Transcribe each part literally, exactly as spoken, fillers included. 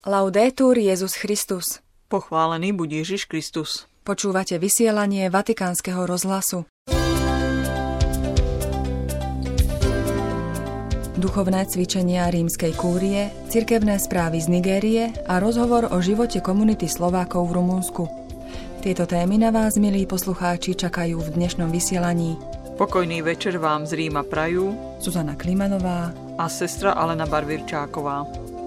Laudetur Jesus Christus. Pochválený buď Ježiš Kristus. Počúvate vysielanie Vatikánskeho rozhlasu. Duchovné cvičenia rímskej kúrie, cirkevné správy z Nigérie a rozhovor o živote komunity Slovákov v Rumunsku. Tieto témy na vás, milí poslucháči, čakajú v dnešnom vysielaní. Pokojný večer vám z Ríma prajú Zuzana Klimanová a sestra Alena Barvirčáková.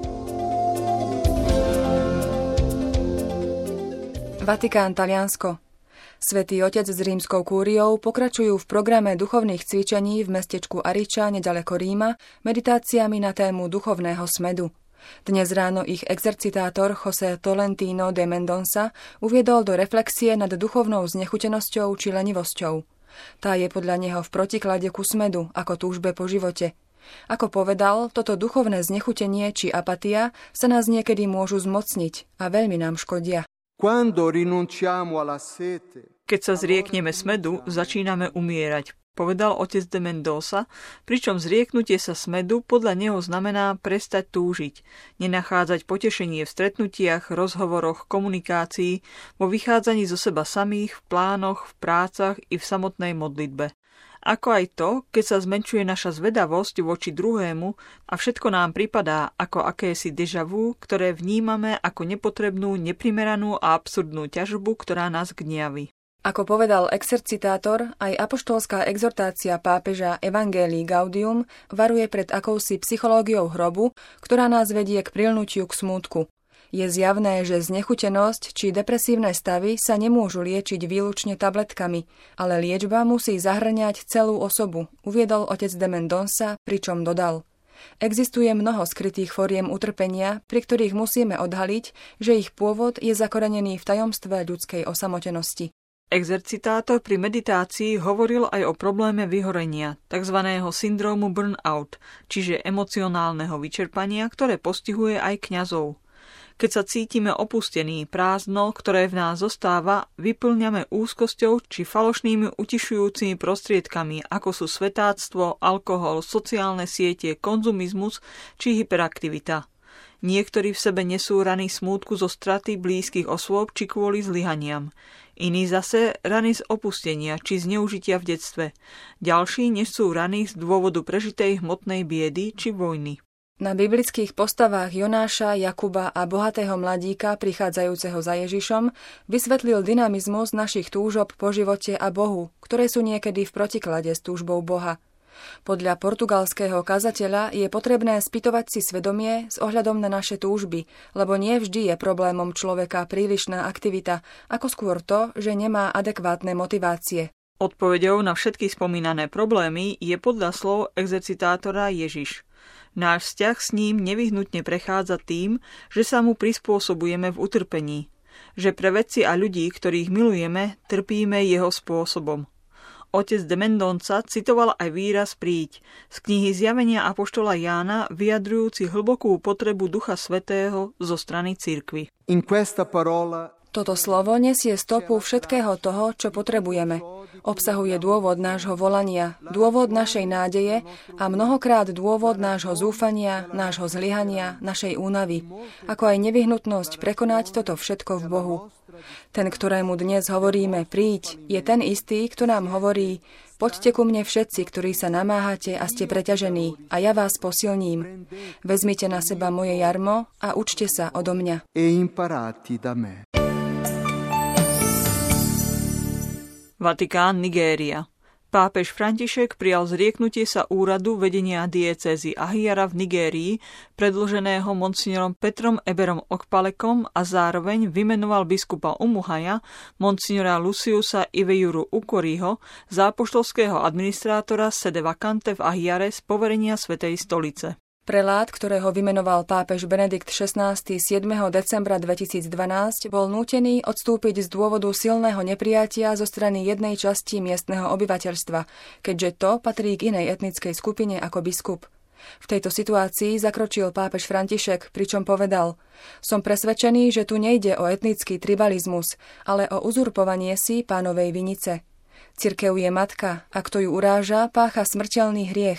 Vatikán, Taliansko. Svätý Otec s rímskou kúriou pokračujú v programe duchovných cvičení v mestečku Ariča nedaleko Ríma meditáciami na tému duchovného smedu. Dnes ráno ich exercitátor José Tolentino de Mendonça uviedol do reflexie nad duchovnou znechutenosťou či lenivosťou. Tá je podľa neho v protiklade ku smedu, ako túžbe po živote. Ako povedal, toto duchovné znechutenie či apatia sa nás niekedy môžu zmocniť a veľmi nám škodia. Keď sa zriekneme smedu, začíname umierať, povedal otec de Mendoza, pričom zrieknutie sa smedu podľa neho znamená prestať túžiť, nenachádzať potešenie v stretnutiach, rozhovoroch, komunikácii, vo vychádzaní zo seba samých, v plánoch, v prácach i v samotnej modlitbe. Ako aj to, keď sa zmenšuje naša zvedavosť voči druhému a všetko nám pripadá ako akési déjà vu, ktoré vnímame ako nepotrebnú, neprimeranú a absurdnú ťažbu, ktorá nás gniaví. Ako povedal exercitátor, aj apoštolská exhortácia pápeža Evangelii Gaudium varuje pred akousi psychológiou hrobu, ktorá nás vedie k prilnutiu k smútku. Je zjavné, že znechutenosť či depresívne stavy sa nemôžu liečiť výlučne tabletkami, ale liečba musí zahŕňať celú osobu, uviedol otec de Mendonça, pričom dodal: Existuje mnoho skrytých foriem utrpenia, pri ktorých musíme odhaliť, že ich pôvod je zakorenený v tajomstve ľudskej osamotenosti. Exercitátor pri meditácii hovoril aj o probléme vyhorenia, tzv. Syndrómu burnout, čiže emocionálneho vyčerpania, ktoré postihuje aj kňazov. Keď sa cítime opustení, prázdno, ktoré v nás zostáva, vyplňame úzkosťou či falošnými utišujúcimi prostriedkami, ako sú svetáctvo, alkohol, sociálne siete, konzumizmus či hyperaktivita. Niektorí v sebe nesú rany smútku zo straty blízkych osôb či kvôli zlyhaniam. Iní zase rany z opustenia či zneužitia v detstve. Ďalší nesú rany z dôvodu prežitej hmotnej biedy či vojny. Na biblických postavách Jonáša, Jakuba a bohatého mladíka prichádzajúceho za Ježišom vysvetlil dynamizmus našich túžob po živote a Bohu, ktoré sú niekedy v protiklade s túžbou Boha. Podľa portugalského kazateľa je potrebné spytovať si svedomie s ohľadom na naše túžby, lebo nie vždy je problémom človeka prílišná aktivita, ako skôr to, že nemá adekvátne motivácie. Odpoveďou na všetky spomínané problémy je podľa slov exercitátora Ježiš. Náš vzťah s ním nevyhnutne prechádza tým, že sa mu prispôsobujeme v utrpení, že pre veci a ľudí, ktorých milujeme, trpíme jeho spôsobom. Otec de Mendonça citoval aj výraz príď z knihy Zjavenia apoštola Jána, vyjadrujúci hlbokú potrebu Ducha Svätého zo strany cirkvi. Toto slovo nesie stopu všetkého toho, čo potrebujeme. Obsahuje dôvod nášho volania, dôvod našej nádeje a mnohokrát dôvod nášho zúfania, nášho zlyhania, našej únavy, ako aj nevyhnutnosť prekonať toto všetko v Bohu. Ten, ktorému dnes hovoríme príď, je ten istý, kto nám hovorí: poďte ku mne všetci, ktorí sa namáhate a ste preťažení, a ja vás posilním. Vezmite na seba moje jarmo a učte sa odo mňa. Vatikán, Nigéria. Pápež František prijal zrieknutie sa úradu vedenia diecézy Ahijara v Nigérii, predloženého monsignorom Petrom Eberom Okpalekom, a zároveň vymenoval biskupa Umuhaja, monsignora Luciusa Ivejuru Ukoriho, za apoštolského administrátora sede vacante v Ahijare z poverenia Svätej stolice. Prelát, ktorého vymenoval pápež Benedikt šestnásty siedmeho decembra dvetisícdvanásť, bol nútený odstúpiť z dôvodu silného neprijatia zo strany jednej časti miestneho obyvateľstva, keďže to patrí k inej etnickej skupine ako biskup. V tejto situácii zakročil pápež František, pričom povedal: Som presvedčený, že tu nejde o etnický tribalizmus, ale o uzurpovanie si pánovej vinice. Cirkev je matka, a kto ju uráža, pácha smrteľný hriech.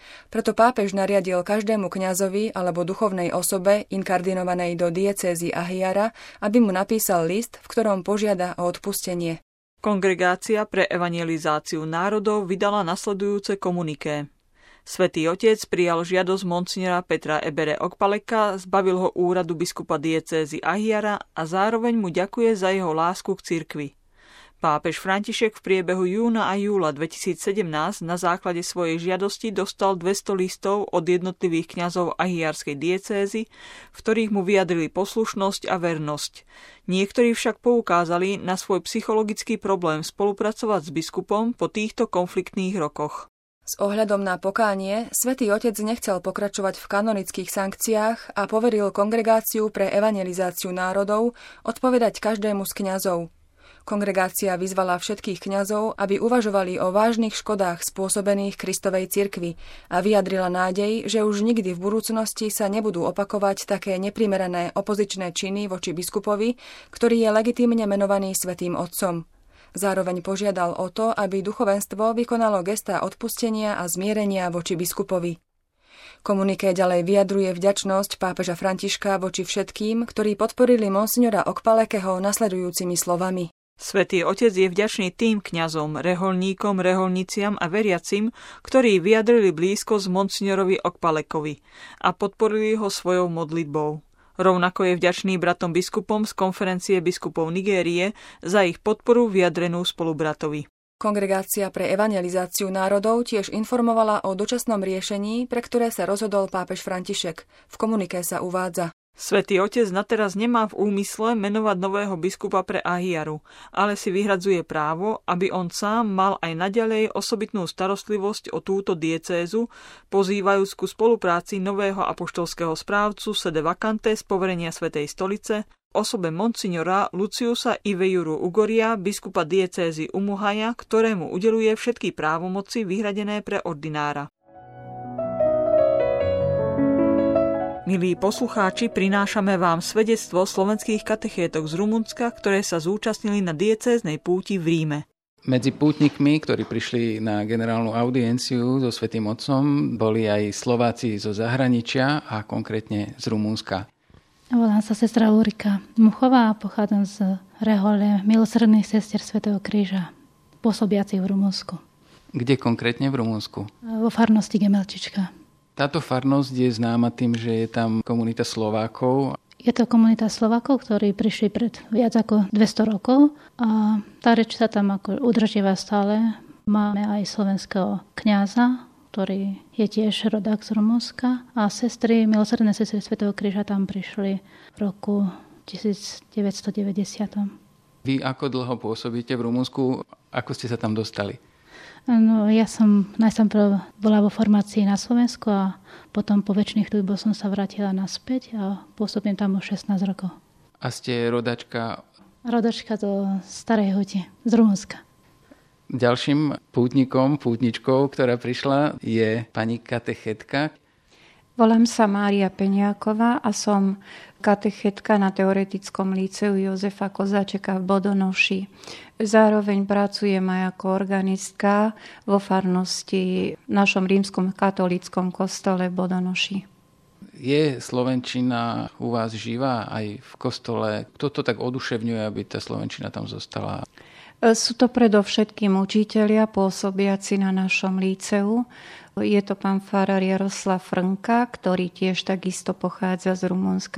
Preto pápež nariadil každému kňazovi alebo duchovnej osobe inkardinovanej do diecézy Ahiara, aby mu napísal list, v ktorom požiada o odpustenie. Kongregácia pre evangelizáciu národov vydala nasledujúce komuniké. Svätý Otec prijal žiadosť monsignora Petra Ebere Okpaleka, zbavil ho úradu biskupa diecézy Ahiara a zároveň mu ďakuje za jeho lásku k cirkvi. Pápež František v priebehu júna a júla dvetisícsedemnásť na základe svojej žiadosti dostal dvesto listov od jednotlivých kňazov ahiarskej diecézy, v ktorých mu vyjadrili poslušnosť a vernosť. Niektorí však poukázali na svoj psychologický problém spolupracovať s biskupom po týchto konfliktných rokoch. S ohľadom na pokánie, Svätý Otec nechcel pokračovať v kanonických sankciách a poveril Kongregáciu pre evangelizáciu národov odpovedať každému z kňazov. Kongregácia vyzvala všetkých kňazov, aby uvažovali o vážnych škodách spôsobených Kristovej cirkvi a vyjadrila nádej, že už nikdy v budúcnosti sa nebudú opakovať také neprimerané opozičné činy voči biskupovi, ktorý je legitímne menovaný Svätým Otcom. Zároveň požiadal o to, aby duchovenstvo vykonalo gestá odpustenia a zmierenia voči biskupovi. Komuniké ďalej vyjadruje vďačnosť pápeža Františka voči všetkým, ktorí podporili monsignora Okpalekeho nasledujúcimi slovami. Svätý Otec je vďačný tým kňazom, reholníkom, reholniciam a veriacim, ktorí vyjadrili blízkosť monsignorovi Okpalekovi a podporili ho svojou modlitbou. Rovnako je vďačný bratom biskupom z konferencie biskupov Nigérie za ich podporu vyjadrenú spolubratovi. Kongregácia pre evangelizáciu národov tiež informovala o dočasnom riešení, pre ktoré sa rozhodol pápež František. V komuniké sa uvádza: Svätý Otec nateraz nemá v úmysle menovať nového biskupa pre Ahiaru, ale si vyhradzuje právo, aby on sám mal aj naďalej osobitnú starostlivosť o túto diecézu, pozývajúc ku spolupráci nového apoštolského správcu sede vacante z poverenia Svätej stolice, osobe monsignora Luciusa Ivejuru Ugoria, biskupa diecézy Umuhaja, ktorému udeluje všetky právomoci vyhradené pre ordinára. Milí poslucháči, prinášame vám svedectvo slovenských katechétok z Rumunska, ktoré sa zúčastnili na diecéznej púti v Ríme. Medzi pútnikmi, ktorí prišli na generálnu audienciu so Svätým Otcom, boli aj Slováci zo zahraničia a konkrétne z Rumunska. Volám sa sestra Ulrika Muchová a pochádzam z rehole milosrdných sestier Svätého Kríža, pôsobiacich v Rumunsku. Kde konkrétne v Rumunsku? Vo farnosti Gemelčička. Táto farnosť je známa tým, že je tam komunita Slovákov. Je to komunita Slovákov, ktorí prišli pred viac ako dvesto rokov a tá reč sa tam ako udržiava stále. Máme aj slovenského kňaza, ktorý je tiež rodák z Rumunska a sestry, milosrdné sestry Svätého Kríža tam prišli v roku devätnásťstodeväťdesiat. Vy ako dlho pôsobíte v Rumunsku? Ako ste sa tam dostali? No, ja som najprv bola vo formácii na Slovensku a potom po väčšných ľuďoch som sa vrátila naspäť a pôsobím tam už šestnásť rokov. A ste rodačka? Rodačka do Starej Huti, z Rumunska. Ďalším pútnikom, pútničkou, ktorá prišla, je pani katechetka. Volám sa Mária Peňáková a som katechetka na teoretickom líceu Jozefa Kozáčeka v Bodonoši. Zároveň pracujem aj ako organistka vo farnosti v našom rímskom katolíckom kostole v Bodonoši. Je slovenčina u vás živá aj v kostole? Kto to tak oduševňuje, aby tá slovenčina tam zostala? Sú to predovšetkým učitelia pôsobiaci na našom líceu. Je to pán farár Jaroslav Frnka, ktorý tiež takisto pochádza z Rumunska.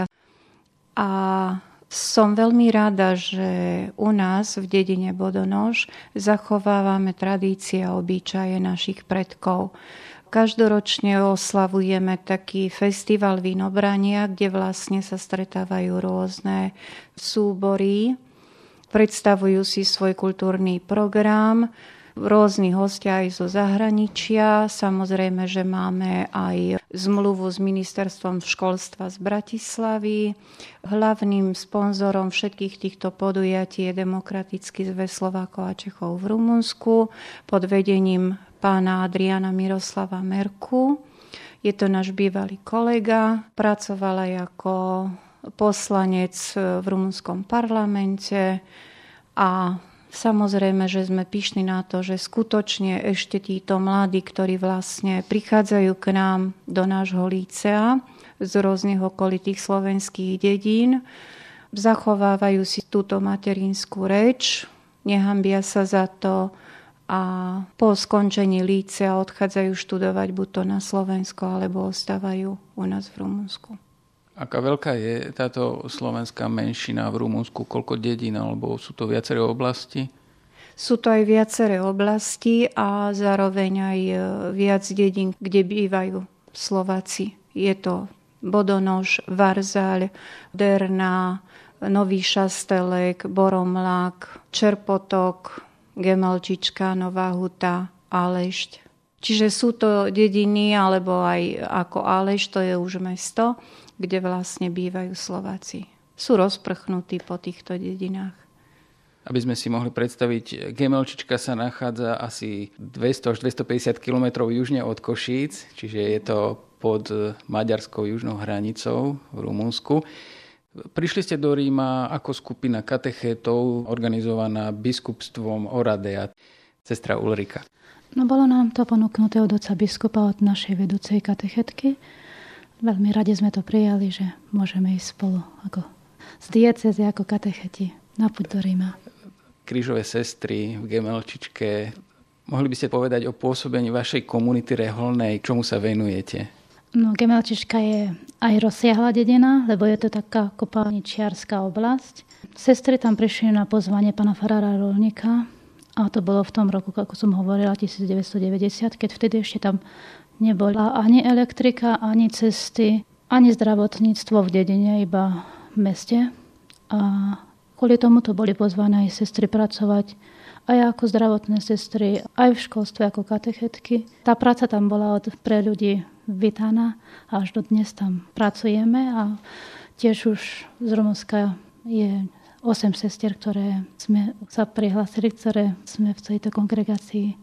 A som veľmi rada, že u nás v dedine Bodonoš zachovávame tradície a obyčaje našich predkov. Každoročne oslavujeme taký festival vínobrania, kde vlastne sa stretávajú rôzne súbory, predstavujú si svoj kultúrny program, rôzni hostia aj zo zahraničia. Samozrejme, že máme aj zmluvu s ministerstvom školstva z Bratislavy. Hlavným sponzorom všetkých týchto podujatí je Demokratický zväz Slovákov a Čechov v Rumunsku pod vedením pána Adriana Miroslava Merku. Je to náš bývalý kolega, pracoval aj ako poslanec v rumunskom parlamente a Samozrejme, že sme pyšní na to, že skutočne ešte títo mladí, ktorí vlastne prichádzajú k nám do nášho lícea z rôznych okolitých slovenských dedín, zachovávajú si túto materinskú reč, nehambia sa za to a po skončení lícea odchádzajú študovať buď to na Slovensko, alebo ostávajú u nás v Rumunsku. Aká veľká je táto slovenská menšina v Rumunsku? Koľko dedín, alebo sú to viaceré oblasti? Sú to aj viaceré oblasti a zároveň aj viac dedín, kde bývajú Slováci. Je to Bodonož, Varzaľ, Derná, Nový Šastelek, Boromlák, Čerpotok, Gemelčička, Nová Huta, Alešť. Čiže sú to dediny, alebo aj ako Alešť, to je už mesto, kde vlastne bývajú Slováci. Sú rozprchnutí po týchto dedinách. Aby sme si mohli predstaviť, Gemelčička sa nachádza asi dvesto až dvestopäťdesiat kilometrov južne od Košíc, čiže je to pod maďarskou južnou hranicou v Rumunsku. Prišli ste do Ríma ako skupina katechétov organizovaná biskupstvom Oradea. Sestra Ulrika. No bolo nám to ponúknuté od otca biskupa, od našej vedúcej katechetky. Veľmi radi sme to prijali, že môžeme ísť spolu ako z diecézy, ako katecheti na púť do Ríma. Krížové sestry v Gemelčičke. Mohli by ste povedať o pôsobení vašej komunity reholnej, čomu sa venujete? No, Gemelčička je aj rozsiahla dedina, lebo je to taká kopalničiarska oblasť. Sestry tam prišli na pozvanie pána farára Rolníka a to bolo v tom roku, ako som hovorila, devätnásťstodeväťdesiat, keď vtedy ešte tam nebola ani elektrika, ani cesty, ani zdravotníctvo v dedine, iba v meste. A kvôli tomu to boli pozvané aj sestry pracovať aj ako zdravotné sestry, aj v školstve ako katechetky. Tá práca tam bola od, pre ľudí vítaná a až do dnes tam pracujeme a tiež už z Rumunska je osem sestier, ktoré sme sa prihlásili, ktoré sme v tejto kongregácii.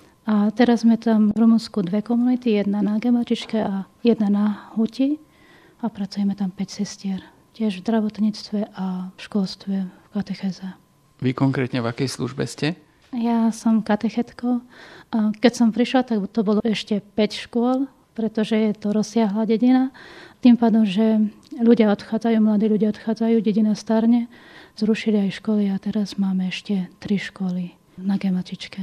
A teraz sme tam v Rumunsku dve komunity, jedna na Gemelčičke a jedna na Huti a pracujeme tam päť sestier. Tiež v zdravotníctve a v školstve, v katechéze. Vy konkrétne v akej službe ste? Ja som katechetkou. A keď som prišla, tak to bolo ešte päť škôl, pretože je to rozsiahla dedina. Tým pádom, že ľudia odchádzajú, mladí ľudia odchádzajú, dedina starne, zrušili aj školy a teraz máme ešte tri školy na Gemelčičke.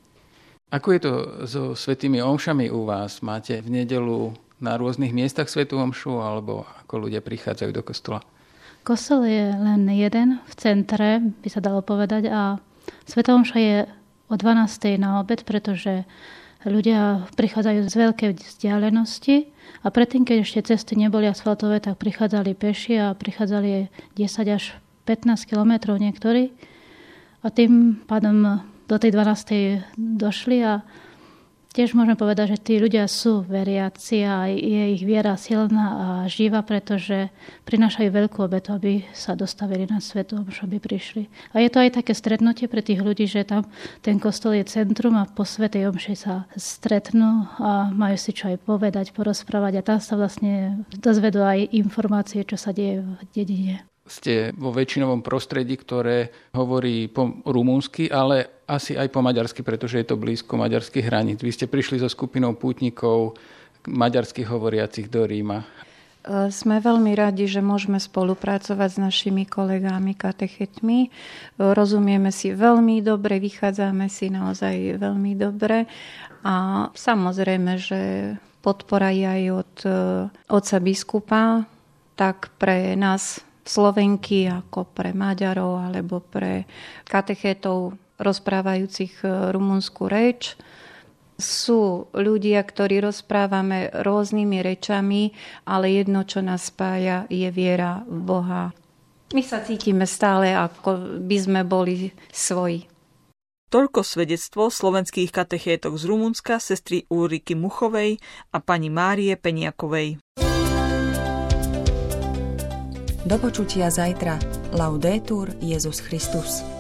Ako je to so svätými omšami u vás? Máte v nedeľu na rôznych miestach svätú omšu, alebo ako ľudia prichádzajú do kostola? Kostol je len jeden v centre, by sa dalo povedať, a svätá omša je o dvanástej na obed, pretože ľudia prichádzajú z veľkej vzdialenosti a predtým, keď ešte cesty neboli asfaltové, tak prichádzali peši a prichádzali desať až pätnásť kilometrov niektorí a tým pádom do tej dvanástej došli a tiež môžeme povedať, že tí ľudia sú veriaci a je ich viera silná a živá, pretože prinášajú veľkú obetu, aby sa dostavili na svätú omšu, aby prišli. A je to aj také stretnutie pre tých ľudí, že tam ten kostol je centrum a po svätej omši sa stretnú a majú si čo aj povedať, porozprávať a tam sa vlastne dozvedú aj informácie, čo sa deje v dedine. Ste vo väčšinovom prostredí, ktoré hovorí po rumúnsky, ale asi aj po maďarsky, pretože je to blízko maďarských hraníc. Vy ste prišli so skupinou pútnikov maďarských hovoriacich do Ríma. Sme veľmi radi, že môžeme spolupracovať s našimi kolegami, katechetmi. Rozumieme si veľmi dobre, vychádzame si naozaj veľmi dobre a samozrejme, že podpora je aj od otca biskupa, tak pre nás Slovenky ako pre Maďarov alebo pre katechétov rozprávajúcich rumunskú reč. Sú ľudia, ktorí rozprávame rôznymi rečami, ale jedno, čo nás spája, je viera v Boha. My sa cítime stále, ako by sme boli svoji. Toľko svedectvo slovenských katechétok z Rumunska, sestry Ulriky Muchovej a pani Márie Peniakovej. Do počutia zajtra. Laudetur Jesus Christus.